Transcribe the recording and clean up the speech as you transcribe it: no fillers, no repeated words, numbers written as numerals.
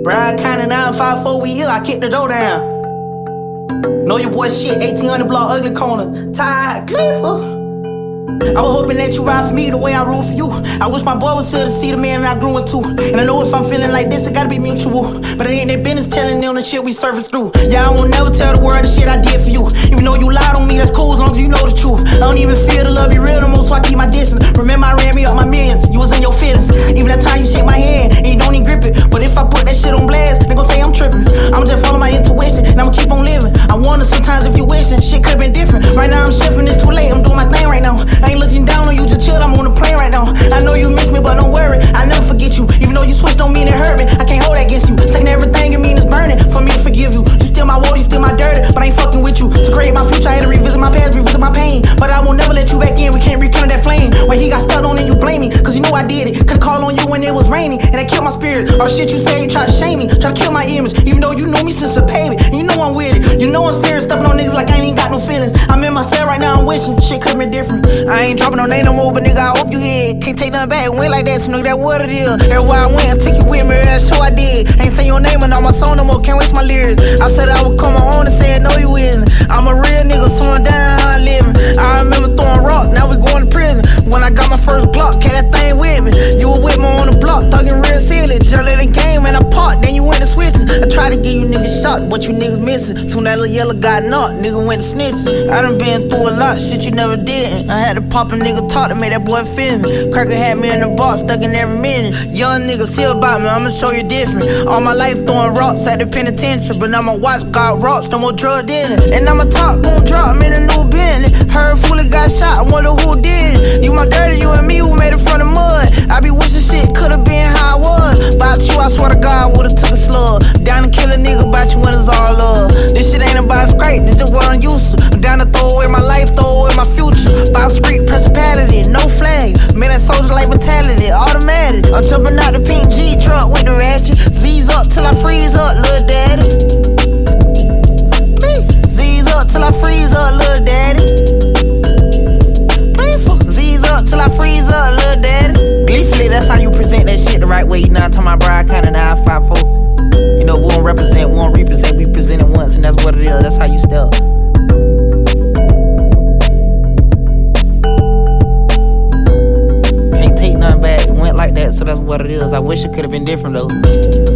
Brad County 954, we here, I kick the door down. Know your boy shit, 1800 block, ugly corner. Ty Gleeful. I was hoping that you ride for me the way I rule for you. I wish my boy was here to see the man that I grew into. And I know if I'm feeling like this, it gotta be mutual. But it ain't their business telling them the shit we surface through. Yeah, I won't never tell the world the shit I did for you. Even though you lied on me, that's cool as long as you know the truth. I don't even feel the love be real no more, so I keep my distance. Remember I ran me up my millions, you was in your feelings. Even that time you shake my hand, and you don't even grip it. But if I put that shit on blast, they gon' say I'm tripping. I'ma just follow my intuition, and I'ma keep on living. I wonder sometimes if you wishing, shit could've been different. Right now I'm shifting, it's too late, I'm doing my thing right now. I ain't looking down on you, just chill, I'm on the plane right now. I know you miss me, but don't worry, I never forget you. Even though you switched, don't mean it hurt me. I can't hold that against you. Taking everything and mean it's burning for me to forgive you. You still my water, you still my dirty, but I ain't fucking with you. To create my future, I had to revisit my past, revisit my pain. But I will never let you back in, we can't rekindle that flame. When he got stuck on it, you blame me, cause you know I did it. Could've called on you when it was raining, and that killed my spirit. All the shit you say, you tried to shame me, tried to kill my image. Even though you know me since a baby, and you know I'm with it. You know I'm serious, stepping on niggas like I ain't even got no feelings. I'm in my cell right now, I'm wishing shit could've been different. I ain't dropping no name no more, but nigga, I hope you hear. Can't take nothing back, went like that, so nigga, that what it is. Everywhere I went, I take you with me, that's sure I did. Ain't say your name and all my song no more, can't waste my lyrics. I said I would come on and say no you isn't. I'm a real nigga, slowing down how I living. I remember throwing rock, now we going to prison. When I got my first block, had that thing with me. You were with me on the block, thugging real silly. Just let the game and I parked, then you went to switching. I tried to give you niggas shots, but you niggas missing. Soon that little yellow got knocked, nigga went to snitching. I done been through a lot, shit you never did. I had to pop a nigga talk to make that boy feel me. Cracker had me in the box, stuck in every minute. Young nigga still about me, I'ma show you different. All my life throwing rocks at the penitentiary, but now my watch got rocks, no more drug dealing. And now my top gon' drop, I'm in a new Bentley. Heard Fully got shot, I wonder who did it. You my dirty, you and me, who made it from the mud. I be wishing shit could've been how I was. About you, I swear to God, would've took a slug. Down to kill a nigga, about you when it's all love. This shit ain't about scrape, this just what I'm used to. I'm down to throw away my life, throw away my future. Box street principality, no flag. Man, that soldier like mentality, automatic. I'm jumping out the pink G truck with the ratchet. Z's up till I freeze up, little daddy. Z's up till I freeze up, little daddy. Z's up till I freeze up, little daddy. Gleefully, that's how you present that shit the right way. You know I'm talking about Brad County 954. You know, we don't represent, we don't represent, we present it once, and that's what it is. That's how you step. Can't take nothing back. It went like that, so that's what it is. I wish it could have been different though.